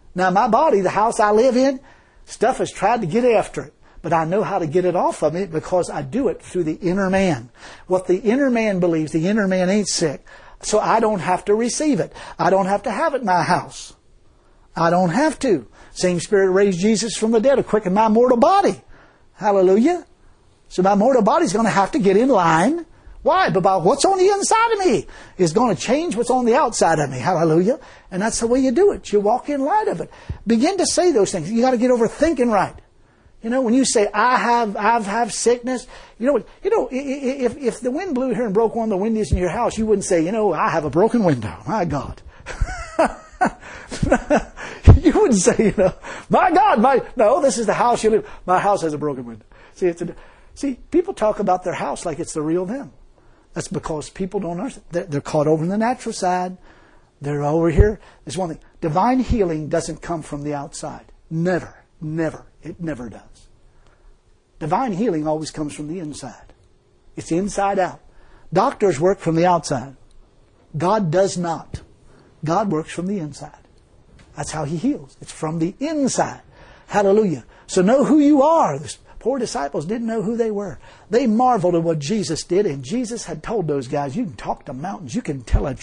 A: Now my body, the house I live in, stuff has tried to get after it. But I know how to get it off of me because I do it through the inner man. What the inner man believes, the inner man ain't sick. So I don't have to receive it. I don't have to have it in my house. I don't have to. Same Spirit raised Jesus from the dead to quicken my mortal body. Hallelujah. So my mortal body's going to have to get in line. Why? Because what's on the inside of me is going to change what's on the outside of me. Hallelujah. And that's the way you do it. You walk in light of it. Begin to say those things. You got to get over thinking right. You know, when you say, I have, I have sickness, you know, you know, if, if the wind blew here and broke one of the windows in your house, you wouldn't say, you know, I have a broken window. My God. You wouldn't say, you know, my God, my, no, this is the house you live. My house has a broken window. See, it's a, see, people talk about their house like it's the real them. That's because people don't understand. They're, they're caught over in the natural side. They're over here. There's one thing. Divine healing doesn't come from the outside. Never. Never. It never does. Divine healing always comes from the inside. It's inside out. Doctors work from the outside. God does not. God works from the inside. That's how He heals. It's from the inside. Hallelujah. So know who you are. The poor disciples didn't know who they were. They marveled at what Jesus did, and Jesus had told those guys, you can talk to mountains. You can tell a